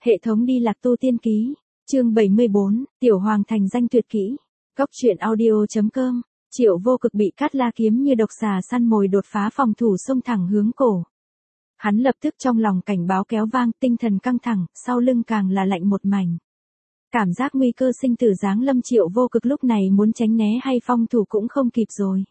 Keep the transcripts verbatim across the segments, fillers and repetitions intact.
Hệ thống đi lạc tu tiên ký, chương bảy mươi bốn, Tiểu Hoàng thành danh tuyệt kỹ. Góc truyện audio.com, Triệu Vô Cực bị Cát La kiếm như độc xà săn mồi đột phá phòng thủ xông thẳng hướng cổ. Hắn lập tức trong lòng cảnh báo kéo vang, tinh thần căng thẳng, sau lưng càng là lạnh một mảnh. Cảm giác nguy cơ sinh tử giáng lâm, Triệu Vô Cực lúc này muốn tránh né hay phòng thủ cũng không kịp rồi.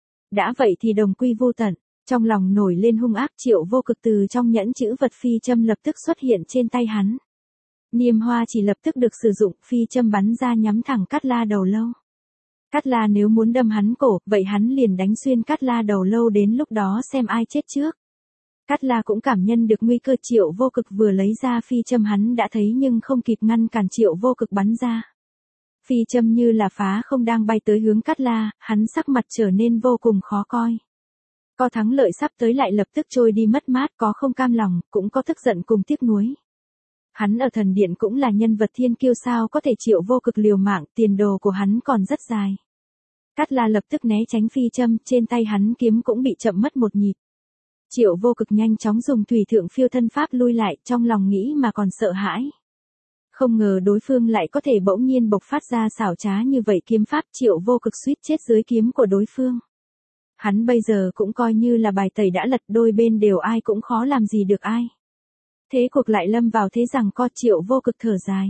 Đã vậy thì đồng quy vô tận, trong lòng nổi lên hung ác, Triệu Vô Cực từ trong nhẫn chữ vật phi châm lập tức xuất hiện trên tay hắn. Niêm hoa chỉ lập tức được sử dụng, phi châm bắn ra nhắm thẳng Cát La đầu lâu. Cát La nếu muốn đâm hắn cổ, vậy hắn liền đánh xuyên Cát La đầu lâu, đến lúc đó xem ai chết trước. Cát La cũng cảm nhận được nguy cơ, Triệu Vô Cực vừa lấy ra phi châm hắn đã thấy nhưng không kịp ngăn cản Triệu Vô Cực bắn ra. Phi châm như là phá không đang bay tới hướng Cát La, hắn sắc mặt trở nên vô cùng khó coi. Có thắng lợi sắp tới lại lập tức trôi đi mất mát, có không cam lòng, cũng có tức giận cùng tiếc nuối. Hắn ở thần điện cũng là nhân vật thiên kiêu, sao có thể Triệu Vô Cực liều mạng, tiền đồ của hắn còn rất dài. Cát La lập tức né tránh phi châm, trên tay hắn kiếm cũng bị chậm mất một nhịp. Triệu Vô Cực nhanh chóng dùng thủy thượng phiêu thân pháp lui lại, trong lòng nghĩ mà còn sợ hãi. Không ngờ đối phương lại có thể bỗng nhiên bộc phát ra xảo trá như vậy kiếm pháp, Triệu Vô Cực suýt chết dưới kiếm của đối phương. Hắn bây giờ cũng coi như là bài tẩy đã lật, đôi bên đều ai cũng khó làm gì được ai. Thế cuộc lại lâm vào thế rằng co, Triệu Vô Cực thở dài.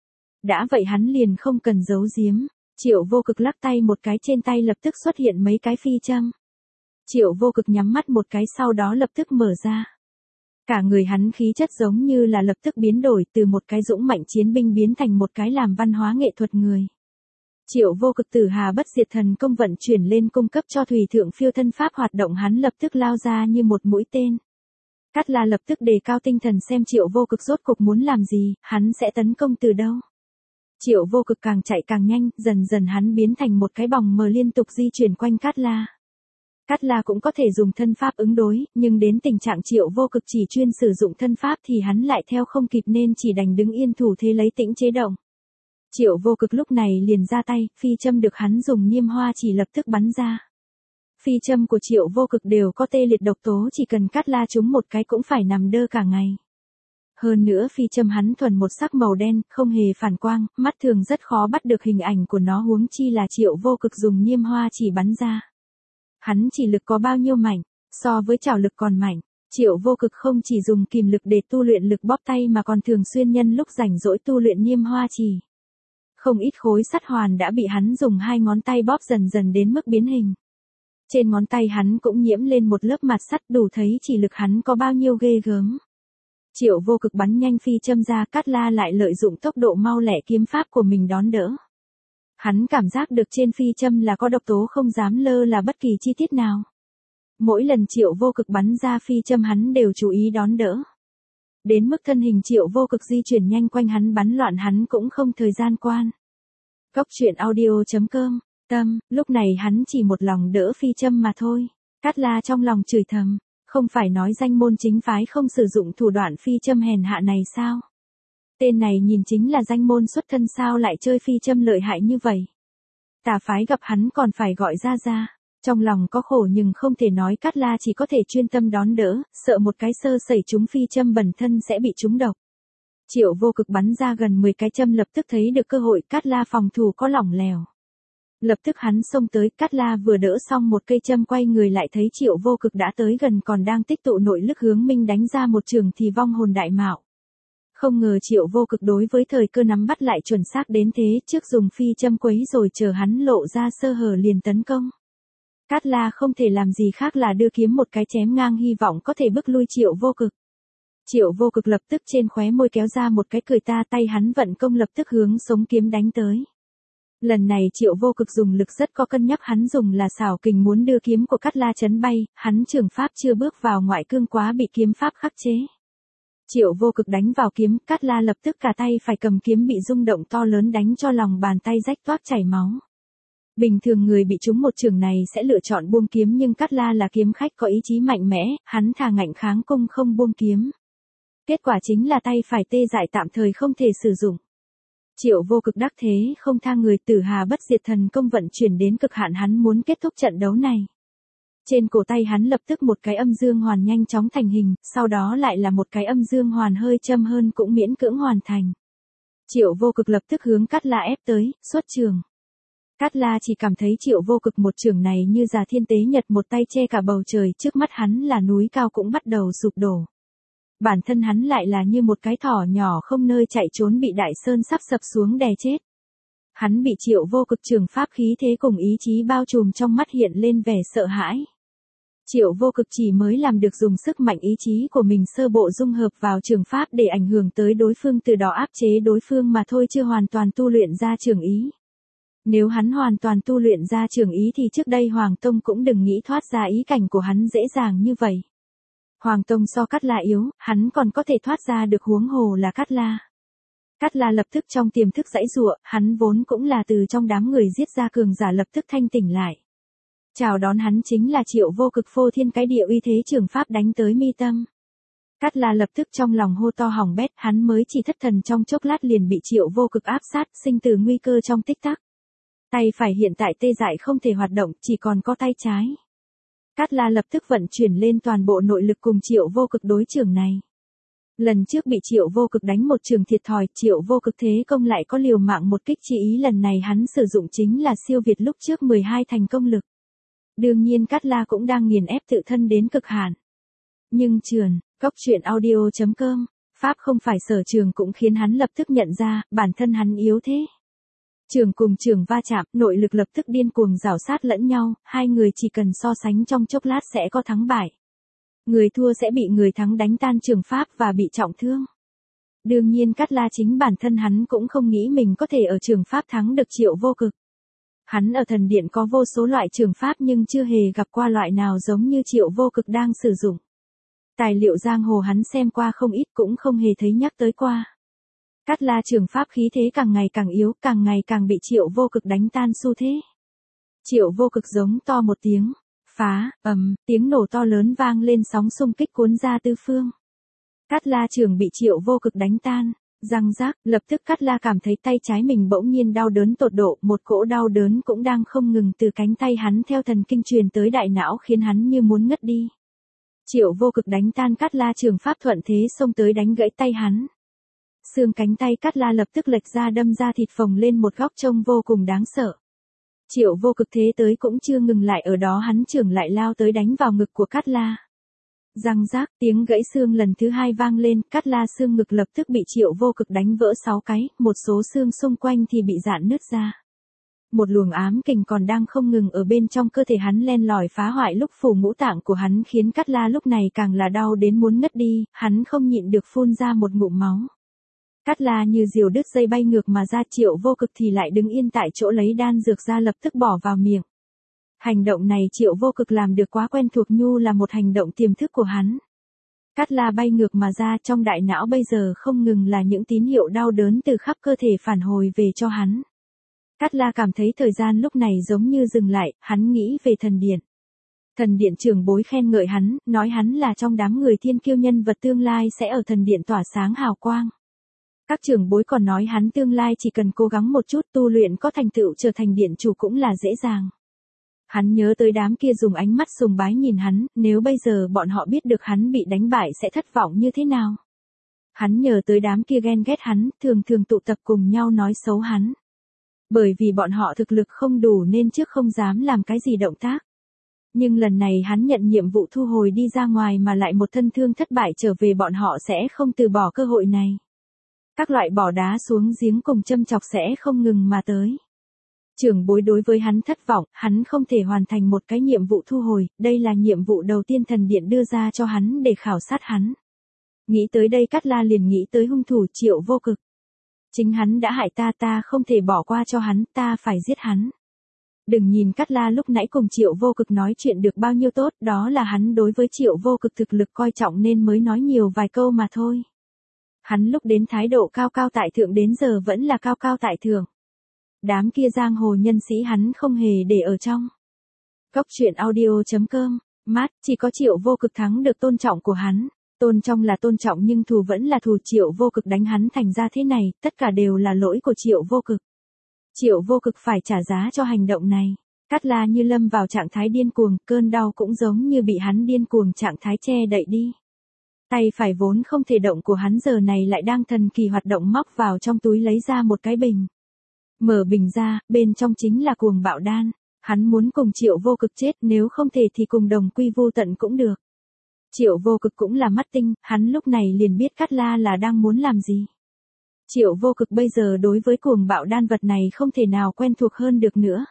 Đã vậy hắn liền không cần giấu giếm, Triệu Vô Cực lắc tay một cái, trên tay lập tức xuất hiện mấy cái phi châm. Triệu Vô Cực nhắm mắt một cái, sau đó lập tức mở ra. Cả người hắn khí chất giống như là lập tức biến đổi, từ một cái dũng mạnh chiến binh biến thành một cái làm văn hóa nghệ thuật người. Triệu Vô Cực tử hà bất diệt thần công vận chuyển lên, cung cấp cho thủy thượng phiêu thân pháp hoạt động, hắn lập tức lao ra như một mũi tên. Cát La lập tức đề cao tinh thần xem Triệu Vô Cực rốt cục muốn làm gì, hắn sẽ tấn công từ đâu. Triệu Vô Cực càng chạy càng nhanh, dần dần hắn biến thành một cái bóng mờ liên tục di chuyển quanh Cát La. Cát La cũng có thể dùng thân pháp ứng đối, nhưng đến tình trạng Triệu Vô Cực chỉ chuyên sử dụng thân pháp thì hắn lại theo không kịp, nên chỉ đành đứng yên thủ thế lấy tĩnh chế động. Triệu Vô Cực lúc này liền ra tay, phi châm được hắn dùng niêm hoa chỉ lập tức bắn ra. Phi châm của Triệu Vô Cực đều có tê liệt độc tố, chỉ cần Cát La trúng một cái cũng phải nằm đơ cả ngày. Hơn nữa phi châm hắn thuần một sắc màu đen, không hề phản quang, mắt thường rất khó bắt được hình ảnh của nó, huống chi là Triệu Vô Cực dùng niêm hoa chỉ bắn ra. Hắn chỉ lực có bao nhiêu mạnh, so với trảo lực còn mạnh. Triệu Vô Cực không chỉ dùng kìm lực để tu luyện lực bóp tay mà còn thường xuyên nhân lúc rảnh rỗi tu luyện niêm hoa chỉ. Không ít khối sắt hoàn đã bị hắn dùng hai ngón tay bóp dần dần đến mức biến hình. Trên ngón tay hắn cũng nhiễm lên một lớp mạt sắt, đủ thấy chỉ lực hắn có bao nhiêu ghê gớm. Triệu Vô Cực bắn nhanh phi châm ra, Cát La lại lợi dụng tốc độ mau lẹ kiếm pháp của mình đón đỡ. Hắn cảm giác được trên phi châm là có độc tố, không dám lơ là bất kỳ chi tiết nào. Mỗi lần Triệu Vô Cực bắn ra phi châm hắn đều chú ý đón đỡ. Đến mức thân hình Triệu Vô Cực di chuyển nhanh quanh hắn bắn loạn, hắn cũng không thời gian quan. Góc truyện audio.com, tâm, lúc này hắn chỉ một lòng đỡ phi châm mà thôi. Cát La trong lòng chửi thầm, không phải nói danh môn chính phái không sử dụng thủ đoạn phi châm hèn hạ này sao? Tên này nhìn chính là danh môn xuất thân, sao lại chơi phi châm lợi hại như vậy? Tà phái gặp hắn còn phải gọi ra ra. Trong lòng có khổ nhưng không thể nói, Cát La chỉ có thể chuyên tâm đón đỡ, sợ một cái sơ sẩy trúng phi châm bẩn thân sẽ bị trúng độc. Triệu Vô Cực bắn ra gần mười cái châm, lập tức thấy được cơ hội, Cát La phòng thủ có lỏng lẻo. Lập tức hắn xông tới, Cát La vừa đỡ xong một cây châm quay người lại thấy Triệu Vô Cực đã tới gần, còn đang tích tụ nội lực hướng mình đánh ra một trường thì vong hồn đại mạo. Không ngờ Triệu Vô Cực đối với thời cơ nắm bắt lại chuẩn xác đến thế, trước dùng phi châm quấy rồi chờ hắn lộ ra sơ hở liền tấn công. Cát La không thể làm gì khác là đưa kiếm một cái chém ngang, hy vọng có thể bức lui Triệu Vô Cực. Triệu Vô Cực lập tức trên khóe môi kéo ra một cái cười ta, tay hắn vận công lập tức hướng sống kiếm đánh tới. Lần này Triệu Vô Cực dùng lực rất có cân nhắc, hắn dùng là xảo kình muốn đưa kiếm của Cát La chấn bay, hắn trường pháp chưa bước vào ngoại cương quá bị kiếm pháp khắc chế. Triệu Vô Cực đánh vào kiếm, Cát La lập tức cả tay phải cầm kiếm bị rung động to lớn, đánh cho lòng bàn tay rách toác chảy máu. Bình thường người bị trúng một trường này sẽ lựa chọn buông kiếm, nhưng Cát La là kiếm khách có ý chí mạnh mẽ, hắn thà ngạnh kháng cung không buông kiếm. Kết quả chính là tay phải tê dại tạm thời không thể sử dụng. Triệu Vô Cực đắc thế không tha người, tử hà bất diệt thần công vận chuyển đến cực hạn, hắn muốn kết thúc trận đấu này. Trên cổ tay hắn lập tức một cái âm dương hoàn nhanh chóng thành hình, sau đó lại là một cái âm dương hoàn hơi châm hơn cũng miễn cưỡng hoàn thành. Triệu Vô Cực lập tức hướng Cát La ép tới, xuất trường. Cát La chỉ cảm thấy Triệu Vô Cực một trường này như già thiên tế nhật một tay che cả bầu trời, trước mắt hắn là núi cao cũng bắt đầu sụp đổ. Bản thân hắn lại là như một cái thỏ nhỏ không nơi chạy trốn bị đại sơn sắp sập xuống đè chết. Hắn bị Triệu Vô Cực trường pháp khí thế cùng ý chí bao trùm, trong mắt hiện lên vẻ sợ hãi. Triệu Vô Cực chỉ mới làm được dùng sức mạnh ý chí của mình sơ bộ dung hợp vào trường pháp để ảnh hưởng tới đối phương, từ đó áp chế đối phương mà thôi, chưa hoàn toàn tu luyện ra trường ý. Nếu hắn hoàn toàn tu luyện ra trường ý thì trước đây Hoàng Tông cũng đừng nghĩ thoát ra ý cảnh của hắn dễ dàng như vậy. Hoàng Tông so Cát La yếu, hắn còn có thể thoát ra được, huống hồ là Cát La. Cát La lập tức trong tiềm thức giãy giụa, hắn vốn cũng là từ trong đám người giết ra cường giả lập tức thanh tỉnh lại. Chào đón hắn chính là Triệu Vô Cực phô thiên cái địa uy thế trường pháp đánh tới mi tâm. Cát La lập tức trong lòng hô to hỏng bét, hắn mới chỉ thất thần trong chốc lát liền bị Triệu Vô Cực áp sát, sinh tử nguy cơ trong tích tắc. Tay phải hiện tại tê dại không thể hoạt động, chỉ còn có tay trái. Cát La lập tức vận chuyển lên toàn bộ nội lực cùng Triệu Vô Cực đối trường này. Lần trước bị Triệu Vô Cực đánh một trường thiệt thòi, Triệu Vô Cực thế công lại có liều mạng một kích chi ý, lần này hắn sử dụng chính là siêu việt lúc trước mười hai thành công lực. Đương nhiên Cát La cũng đang nghiền ép tự thân đến cực hạn. Nhưng trườn, cốc truyện audio chấm com, pháp không phải sở trường cũng khiến hắn lập tức nhận ra, bản thân hắn yếu thế. Trường cùng trường va chạm, nội lực lập tức điên cuồng rảo sát lẫn nhau, hai người chỉ cần so sánh trong chốc lát sẽ có thắng bại. Người thua sẽ bị người thắng đánh tan trường pháp và bị trọng thương. Đương nhiên Cát La chính bản thân hắn cũng không nghĩ mình có thể ở trường pháp thắng được Triệu Vô Cực. Hắn ở thần điện có vô số loại trường pháp nhưng chưa hề gặp qua loại nào giống như Triệu Vô Cực đang sử dụng. Tài liệu giang hồ hắn xem qua không ít cũng không hề thấy nhắc tới qua. Cát La trường pháp khí thế càng ngày càng yếu, càng ngày càng bị Triệu Vô Cực đánh tan xu thế. Triệu Vô Cực giống to một tiếng, phá, ầm, tiếng nổ to lớn vang lên, sóng xung kích cuốn ra tứ phương. Cát La trường bị Triệu Vô Cực đánh tan, răng rác, lập tức Cát La cảm thấy tay trái mình bỗng nhiên đau đớn tột độ, một cỗ đau đớn cũng đang không ngừng từ cánh tay hắn theo thần kinh truyền tới đại não khiến hắn như muốn ngất đi. Triệu Vô Cực đánh tan Cát La trường pháp, thuận thế xông tới đánh gãy tay hắn. Xương cánh tay Cát La lập tức lệch ra, đâm ra thịt phồng lên một góc trông vô cùng đáng sợ. Triệu Vô Cực thế tới cũng chưa ngừng lại ở đó, hắn trưởng lại lao tới đánh vào ngực của Cát La. Răng rác, tiếng gãy xương lần thứ hai vang lên, Cát La xương ngực lập tức bị Triệu Vô Cực đánh vỡ sáu cái, một số xương xung quanh thì bị rạn nứt ra. Một luồng ám kình còn đang không ngừng ở bên trong cơ thể hắn len lỏi phá hoại lúc phủ ngũ tạng của hắn, khiến Cát La lúc này càng là đau đến muốn ngất đi, hắn không nhịn được phun ra một ngụm máu. Cát La như diều đứt dây bay ngược mà ra, Triệu Vô Cực thì lại đứng yên tại chỗ lấy đan dược ra lập tức bỏ vào miệng. Hành động này Triệu Vô Cực làm được quá quen thuộc, nhu là một hành động tiềm thức của hắn. Cát La bay ngược mà ra, trong đại não bây giờ không ngừng là những tín hiệu đau đớn từ khắp cơ thể phản hồi về cho hắn. Cát La cảm thấy thời gian lúc này giống như dừng lại, hắn nghĩ về thần điện. Thần điện trưởng bối khen ngợi hắn, nói hắn là trong đám người thiên kiêu nhân vật tương lai sẽ ở thần điện tỏa sáng hào quang. Các trưởng bối còn nói hắn tương lai chỉ cần cố gắng một chút tu luyện có thành tựu trở thành điện chủ cũng là dễ dàng. Hắn nhớ tới đám kia dùng ánh mắt sùng bái nhìn hắn, nếu bây giờ bọn họ biết được hắn bị đánh bại sẽ thất vọng như thế nào. Hắn nhớ tới đám kia ghen ghét hắn, thường thường tụ tập cùng nhau nói xấu hắn. Bởi vì bọn họ thực lực không đủ nên trước không dám làm cái gì động tác. Nhưng lần này hắn nhận nhiệm vụ thu hồi đi ra ngoài mà lại một thân thương thất bại trở về, bọn họ sẽ không từ bỏ cơ hội này. Các loại bỏ đá xuống giếng cùng châm chọc sẽ không ngừng mà tới. Trưởng bối đối với hắn thất vọng, hắn không thể hoàn thành một cái nhiệm vụ thu hồi, đây là nhiệm vụ đầu tiên thần điện đưa ra cho hắn để khảo sát hắn. Nghĩ tới đây Cát La liền nghĩ tới hung thủ Triệu Vô Cực. Chính hắn đã hại ta, ta không thể bỏ qua cho hắn, ta phải giết hắn. Đừng nhìn Cát La lúc nãy cùng Triệu Vô Cực nói chuyện được bao nhiêu tốt, đó là hắn đối với Triệu Vô Cực thực lực coi trọng nên mới nói nhiều vài câu mà thôi. Hắn lúc đến thái độ cao cao tại thượng đến giờ vẫn là cao cao tại thượng. Đám kia giang hồ nhân sĩ hắn không hề để ở trong. Cốc truyện audio chấm com, mát, chỉ có Triệu Vô Cực thắng được tôn trọng của hắn. Tôn trọng là tôn trọng nhưng thù vẫn là thù, Triệu Vô Cực đánh hắn thành ra thế này, tất cả đều là lỗi của Triệu Vô Cực. Triệu Vô Cực phải trả giá cho hành động này. Cát La như lâm vào trạng thái điên cuồng, cơn đau cũng giống như bị hắn điên cuồng trạng thái che đậy đi. Tay phải vốn không thể động của hắn giờ này lại đang thần kỳ hoạt động móc vào trong túi lấy ra một cái bình. Mở bình ra, bên trong chính là cuồng bạo đan. Hắn muốn cùng Triệu Vô Cực chết, nếu không thể thì cùng đồng quy vu tận cũng được. Triệu Vô Cực cũng là mắt tinh, hắn lúc này liền biết Cát La là đang muốn làm gì. Triệu Vô Cực bây giờ đối với cuồng bạo đan vật này không thể nào quen thuộc hơn được nữa.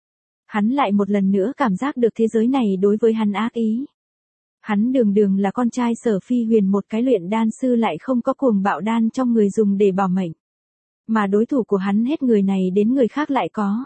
Hắn lại một lần nữa cảm giác được thế giới này đối với hắn ác ý. Hắn đường đường là con trai Sở Phi Huyền, một cái luyện đan sư lại không có cuồng bạo đan trong người dùng để bảo mệnh. Mà đối thủ của hắn hết người này đến người khác lại có.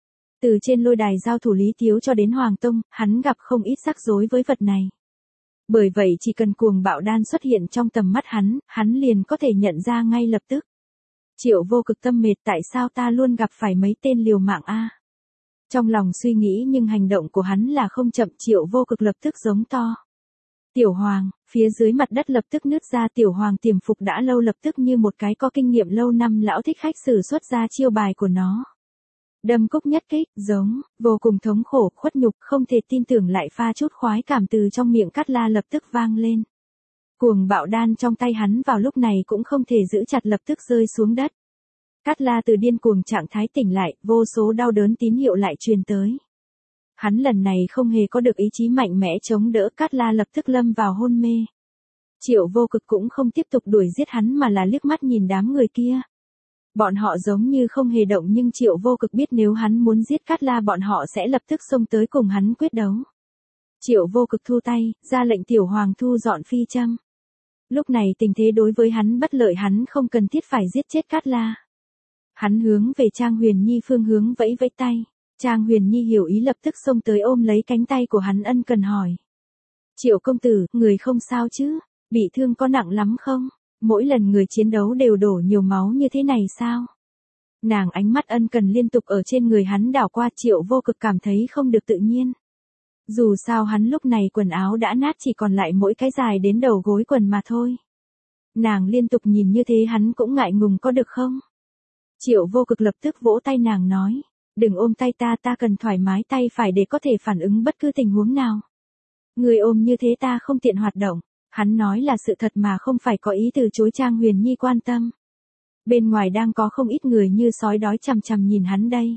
Từ trên lôi đài giao thủ Lý Tiếu cho đến Hoàng Tông, hắn gặp không ít rắc rối với vật này. Bởi vậy chỉ cần cuồng bạo đan xuất hiện trong tầm mắt hắn, hắn liền có thể nhận ra ngay lập tức. Triệu Vô Cực tâm mệt, tại sao ta luôn gặp phải mấy tên liều mạng a? Trong lòng suy nghĩ nhưng hành động của hắn là không chậm. Triệu Vô Cực lập tức giống to. Tiểu Hoàng, phía dưới mặt đất lập tức nứt ra. Tiểu Hoàng tiềm phục đã lâu lập tức như một cái có kinh nghiệm lâu năm lão thích khách sử xuất ra chiêu bài của nó. Đâm cúc nhất kích, giống, vô cùng thống khổ, khuất nhục, không thể tin tưởng lại pha chút khoái cảm từ trong miệng Cát La lập tức vang lên. Cuồng bạo đan trong tay hắn vào lúc này cũng không thể giữ chặt, lập tức rơi xuống đất. Cát La từ điên cuồng trạng thái tỉnh lại, vô số đau đớn tín hiệu lại truyền tới. Hắn lần này không hề có được ý chí mạnh mẽ chống đỡ, Cát La lập tức lâm vào hôn mê. Triệu Vô Cực cũng không tiếp tục đuổi giết hắn mà là liếc mắt nhìn đám người kia. Bọn họ giống như không hề động nhưng Triệu Vô Cực biết nếu hắn muốn giết Cát La bọn họ sẽ lập tức xông tới cùng hắn quyết đấu. Triệu Vô Cực thu tay, ra lệnh Tiểu Hoàng thu dọn phi châm. Lúc này tình thế đối với hắn bất lợi, hắn không cần thiết phải giết chết Cát La. Hắn hướng về Trang Huyền Nhi phương hướng vẫy vẫy tay. Trang Huyền Nhi hiểu ý lập tức xông tới ôm lấy cánh tay của hắn ân cần hỏi. Triệu công tử, người không sao chứ? Bị thương có nặng lắm không? Mỗi lần người chiến đấu đều đổ nhiều máu như thế này sao? Nàng ánh mắt ân cần liên tục ở trên người hắn đảo qua. Triệu Vô Cực cảm thấy không được tự nhiên. Dù sao hắn lúc này quần áo đã nát, chỉ còn lại mỗi cái dài đến đầu gối quần mà thôi. Nàng liên tục nhìn như thế hắn cũng ngại ngùng, có được không? Triệu Vô Cực lập tức vỗ tay nàng nói. Đừng ôm tay ta, ta cần thoải mái tay phải để có thể phản ứng bất cứ tình huống nào. Người ôm như thế ta không tiện hoạt động. Hắn nói là sự thật mà không phải có ý từ chối. Trang Huyền Nhi quan tâm. Bên ngoài đang có không ít người như sói đói chằm chằm nhìn hắn đây.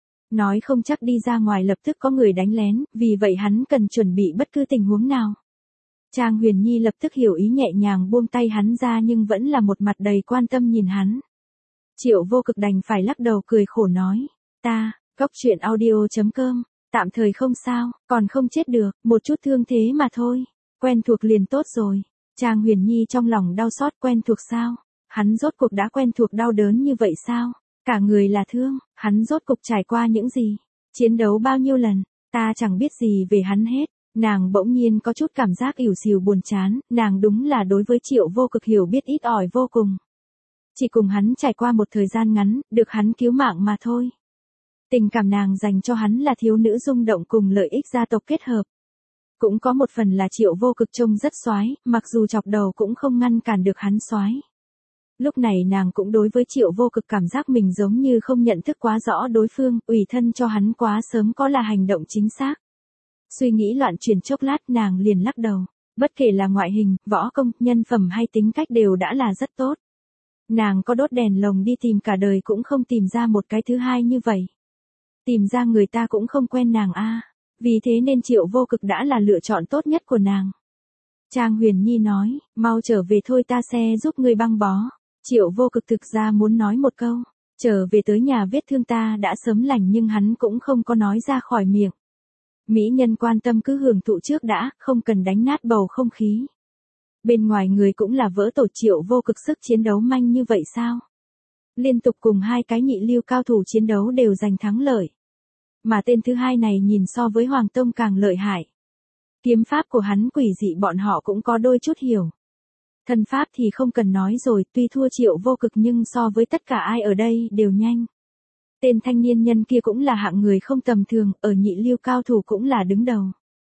Nói không chắc đi ra ngoài lập tức có người đánh lén, vì vậy hắn cần chuẩn bị bất cứ tình huống nào. Trang Huyền Nhi lập tức hiểu ý, nhẹ nhàng buông tay hắn ra nhưng vẫn là một mặt đầy quan tâm nhìn hắn. Triệu Vô Cực đành phải lắc đầu cười khổ nói. Ta, Góc Truyện Audio chấm com, tạm thời không sao, còn không chết được, một chút thương thế mà thôi. Quen thuộc liền tốt rồi. Trang Huyền Nhi trong lòng đau xót. Quen thuộc sao? Hắn rốt cuộc đã quen thuộc đau đớn như vậy sao? Cả người là thương, hắn rốt cuộc trải qua những gì? Chiến đấu bao nhiêu lần? Ta chẳng biết gì về hắn hết. Nàng bỗng nhiên có chút cảm giác ỉu xìu buồn chán, nàng đúng là đối với Triệu Vô Cực hiểu biết ít ỏi vô cùng. Chỉ cùng hắn trải qua một thời gian ngắn, được hắn cứu mạng mà thôi. Tình cảm nàng dành cho hắn là thiếu nữ rung động cùng lợi ích gia tộc kết hợp. Cũng có một phần là Triệu Vô Cực trông rất soái, mặc dù chọc đầu cũng không ngăn cản được hắn soái. Lúc này nàng cũng đối với Triệu Vô Cực cảm giác mình giống như không nhận thức quá rõ đối phương, ủy thân cho hắn quá sớm có là hành động chính xác. Suy nghĩ loạn chuyển chốc lát nàng liền lắc đầu, bất kể là ngoại hình, võ công, nhân phẩm hay tính cách đều đã là rất tốt. Nàng có đốt đèn lồng đi tìm cả đời cũng không tìm ra một cái thứ hai như vậy. Tìm ra người ta cũng không quen nàng a. Vì thế nên Triệu Vô Cực đã là lựa chọn tốt nhất của nàng. Trang Huyền Nhi nói, mau trở về thôi, ta sẽ giúp ngươi băng bó. Triệu Vô Cực thực ra muốn nói một câu, trở về tới nhà vết thương ta đã sớm lành, nhưng hắn cũng không có nói ra khỏi miệng. Mỹ nhân quan tâm cứ hưởng thụ trước đã, không cần đánh nát bầu không khí. Bên ngoài người cũng là vỡ tổ. Triệu Vô Cực sức chiến đấu manh như vậy sao? Liên tục cùng hai cái nhị lưu cao thủ chiến đấu đều giành thắng lợi. Mà tên thứ hai này nhìn so với Hoàng Tông càng lợi hại. Kiếm pháp của hắn quỷ dị, bọn họ cũng có đôi chút hiểu. Thân pháp thì không cần nói rồi, tuy thua Triệu Vô Cực nhưng so với tất cả ai ở đây đều nhanh. Tên thanh niên nhân kia cũng là hạng người không tầm thường, ở nhị lưu cao thủ cũng là đứng đầu.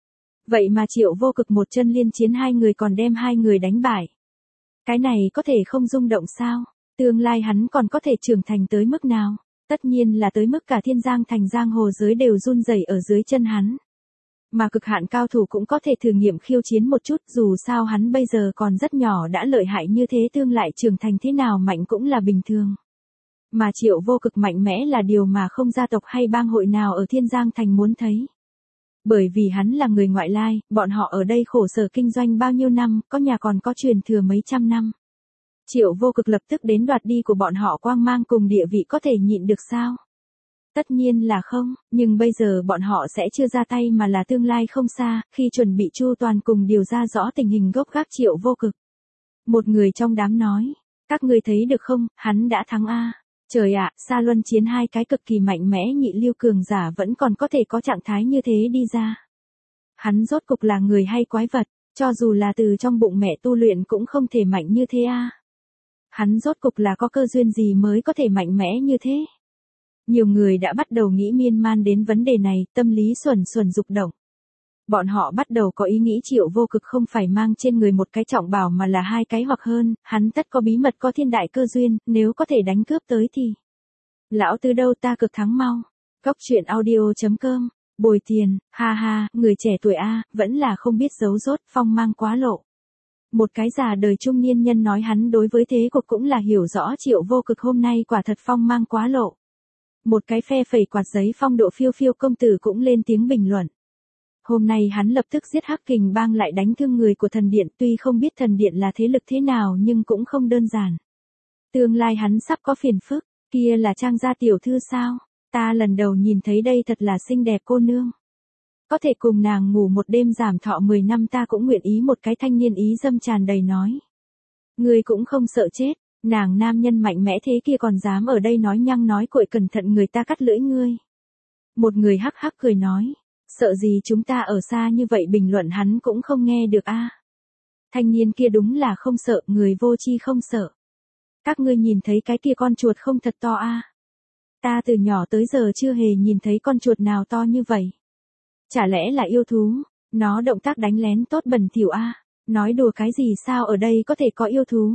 Vậy mà Triệu Vô Cực một chân liên chiến hai người còn đem hai người đánh bại. Cái này có thể không rung động sao? Tương lai hắn còn có thể trưởng thành tới mức nào? Tất nhiên là tới mức cả thiên giang thành giang hồ giới đều run rẩy ở dưới chân hắn. Mà cực hạn cao thủ cũng có thể thử nghiệm khiêu chiến một chút, dù sao hắn bây giờ còn rất nhỏ đã lợi hại như thế, tương lại trưởng thành thế nào mạnh cũng là bình thường. Mà Triệu Vô Cực mạnh mẽ là điều mà không gia tộc hay bang hội nào ở thiên giang thành muốn thấy. Bởi vì hắn là người ngoại lai, bọn họ ở đây khổ sở kinh doanh bao nhiêu năm, có nhà còn có truyền thừa mấy trăm năm. Triệu Vô Cực lập tức đến đoạt đi của bọn họ quang mang cùng địa vị, có thể nhịn được sao? Tất nhiên là không, nhưng bây giờ bọn họ sẽ chưa ra tay mà là tương lai không xa, khi chuẩn bị chu toàn cùng điều ra rõ tình hình gốc gác Triệu Vô Cực. Một người trong đám nói, các ngươi thấy được không, hắn đã thắng a. Trời ạ, Sa Luân chiến hai cái cực kỳ mạnh mẽ nhị lưu cường giả vẫn còn có thể có trạng thái như thế đi ra. Hắn rốt cục là người hay quái vật, cho dù là từ trong bụng mẹ tu luyện cũng không thể mạnh như thế a. Hắn rốt cục là có cơ duyên gì mới có thể mạnh mẽ như thế? Nhiều người đã bắt đầu nghĩ miên man đến vấn đề này, tâm lý xuẩn xuẩn dục động. Bọn họ bắt đầu có ý nghĩ Triệu Vô Cực không phải mang trên người một cái trọng bảo mà là hai cái hoặc hơn, hắn tất có bí mật, có thiên đại cơ duyên, nếu có thể đánh cướp tới thì. Lão Tứ đâu, ta cực thắng mau. Cóc truyện audio chấm com, bồi tiền, ha ha, người trẻ tuổi a, vẫn là không biết giấu rốt, phong mang quá lộ. Một cái già đời trung niên nhân nói hắn đối với thế cục cũng là hiểu rõ Triệu Vô Cực hôm nay quả thật phong mang quá lộ. Một cái phe phẩy quạt giấy phong độ phiêu phiêu công tử cũng lên tiếng bình luận. Hôm nay hắn lập tức giết Hắc Kình Bang lại đánh thương người của thần điện, tuy không biết thần điện là thế lực thế nào nhưng cũng không đơn giản. Tương lai hắn sắp có phiền phức, kia là Trang gia tiểu thư sao? Ta lần đầu nhìn thấy đây, thật là xinh đẹp cô nương. Có thể cùng nàng ngủ một đêm giảm thọ mười năm ta cũng nguyện ý, một cái thanh niên ý dâm tràn đầy nói. Ngươi cũng không sợ chết, nàng nam nhân mạnh mẽ thế kia còn dám ở đây nói nhăng nói cuội, cẩn thận người ta cắt lưỡi ngươi. Một người hắc hắc cười nói. Sợ gì, chúng ta ở xa như vậy bình luận hắn cũng không nghe được a. Thanh niên kia đúng là không sợ, người vô tri không sợ. Các ngươi nhìn thấy cái kia con chuột không thật to a. Ta từ nhỏ tới giờ chưa hề nhìn thấy con chuột nào to như vậy. Chả lẽ là yêu thú, nó động tác đánh lén tốt bẩn thỉu a. Nói đùa cái gì, sao ở đây có thể có yêu thú?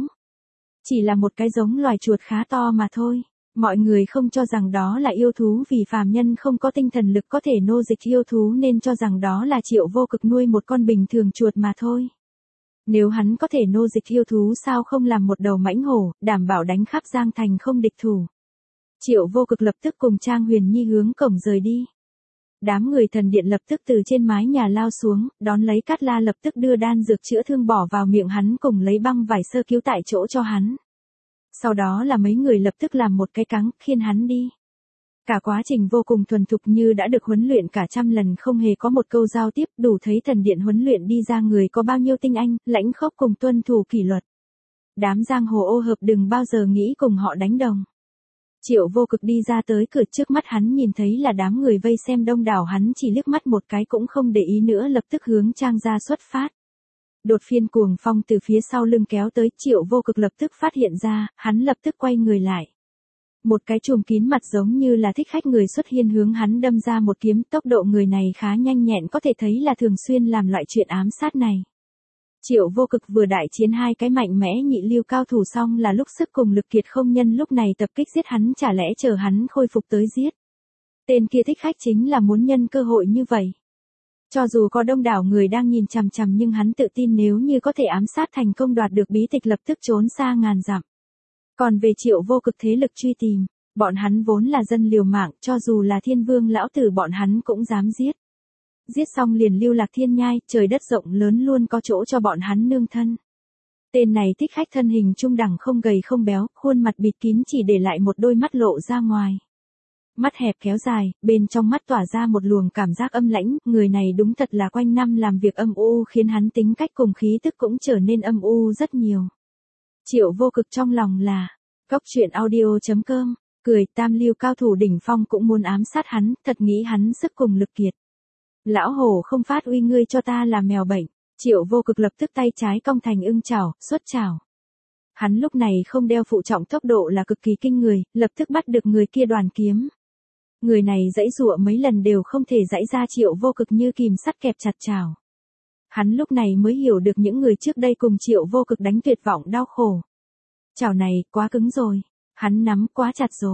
Chỉ là một cái giống loài chuột khá to mà thôi. Mọi người không cho rằng đó là yêu thú vì phàm nhân không có tinh thần lực có thể nô dịch yêu thú nên cho rằng đó là Triệu Vô Cực nuôi một con bình thường chuột mà thôi. Nếu hắn có thể nô dịch yêu thú sao không làm một đầu mãnh hổ, đảm bảo đánh khắp Giang Thành không địch thủ. Triệu Vô Cực lập tức cùng Trang Huyền Nhi hướng cổng rời đi. Đám người thần điện lập tức từ trên mái nhà lao xuống, đón lấy Cát La lập tức đưa đan dược chữa thương bỏ vào miệng hắn cùng lấy băng vải sơ cứu tại chỗ cho hắn. Sau đó là mấy người lập tức làm một cái cáng, khiêng hắn đi. Cả quá trình vô cùng thuần thục như đã được huấn luyện cả trăm lần, không hề có một câu giao tiếp, đủ thấy thần điện huấn luyện đi ra người có bao nhiêu tinh anh, lãnh khốc cùng tuân thủ kỷ luật. Đám giang hồ ô hợp đừng bao giờ nghĩ cùng họ đánh đồng. Triệu Vô Cực đi ra tới cửa, trước mắt hắn nhìn thấy là đám người vây xem đông đảo, hắn chỉ liếc mắt một cái cũng không để ý nữa, lập tức hướng Trang gia xuất phát. Đột phiên cuồng phong từ phía sau lưng kéo tới, Triệu Vô Cực lập tức phát hiện ra, hắn lập tức quay người lại. Một cái chùm kín mặt giống như là thích khách người xuất hiện hướng hắn đâm ra một kiếm, tốc độ người này khá nhanh nhẹn, có thể thấy là thường xuyên làm loại chuyện ám sát này. Triệu Vô Cực vừa đại chiến hai cái mạnh mẽ nhị lưu cao thủ xong là lúc sức cùng lực kiệt không, nhân lúc này tập kích giết hắn, chả lẽ chờ hắn khôi phục tới giết. Tên kia thích khách chính là muốn nhân cơ hội như vậy. Cho dù có đông đảo người đang nhìn chằm chằm nhưng hắn tự tin nếu như có thể ám sát thành công đoạt được bí tịch lập tức trốn xa ngàn dặm. Còn về Triệu Vô Cực thế lực truy tìm, bọn hắn vốn là dân liều mạng, cho dù là thiên vương lão tử bọn hắn cũng dám giết. Giết xong liền lưu lạc thiên nhai, trời đất rộng lớn luôn có chỗ cho bọn hắn nương thân. Tên này thích khách thân hình trung đẳng, không gầy không béo, khuôn mặt bịt kín chỉ để lại một đôi mắt lộ ra ngoài. Mắt hẹp kéo dài, bên trong mắt tỏa ra một luồng cảm giác âm lãnh, người này đúng thật là quanh năm làm việc âm u khiến hắn tính cách cùng khí tức cũng trở nên âm u rất nhiều. Triệu Vô Cực trong lòng là, cóc truyện audio chấm com, cười, tam lưu cao thủ đỉnh phong cũng muốn ám sát hắn, thật nghĩ hắn sức cùng lực kiệt. Lão hổ không phát uy, ngươi cho ta là mèo bệnh. Triệu Vô Cực lập tức tay trái cong thành ưng chảo, xuất chảo. Hắn lúc này không đeo phụ trọng, tốc độ là cực kỳ kinh người, lập tức bắt được người kia đoàn kiếm. Người này giãy giụa mấy lần đều không thể giãy ra, Triệu Vô Cực như kìm sắt kẹp chặt chảo. Hắn lúc này mới hiểu được những người trước đây cùng Triệu Vô Cực đánh tuyệt vọng đau khổ. Chảo này quá cứng rồi, hắn nắm quá chặt rồi.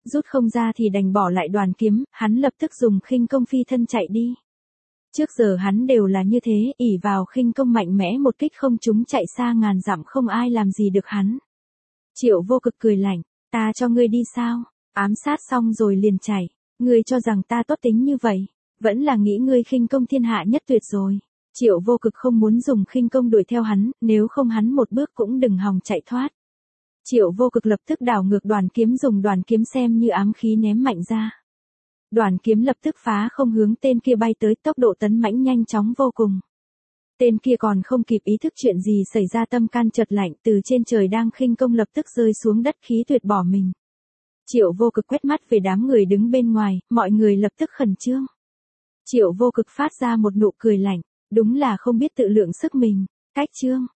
Rút không ra thì đành bỏ lại đoàn kiếm, hắn lập tức dùng khinh công phi thân chạy đi. Trước giờ hắn đều là như thế, ỷ vào khinh công mạnh mẽ một kích không trúng chạy xa ngàn dặm không ai làm gì được hắn. Triệu Vô Cực cười lạnh, ta cho ngươi đi sao, ám sát xong rồi liền chạy, ngươi cho rằng ta tốt tính như vậy, vẫn là nghĩ ngươi khinh công thiên hạ nhất tuyệt rồi. Triệu Vô Cực không muốn dùng khinh công đuổi theo hắn, nếu không hắn một bước cũng đừng hòng chạy thoát. Triệu Vô Cực lập tức đảo ngược đoàn kiếm, dùng đoàn kiếm xem như ám khí ném mạnh ra. Đoàn kiếm lập tức phá không hướng tên kia bay tới, tốc độ tấn mãnh nhanh chóng vô cùng. Tên kia còn không kịp ý thức chuyện gì xảy ra, tâm can chợt lạnh, từ trên trời đang khinh công lập tức rơi xuống đất khí tuyệt bỏ mình. Triệu Vô Cực quét mắt về đám người đứng bên ngoài, mọi người lập tức khẩn trương. Triệu Vô Cực phát ra một nụ cười lạnh, đúng là không biết tự lượng sức mình, cách trương.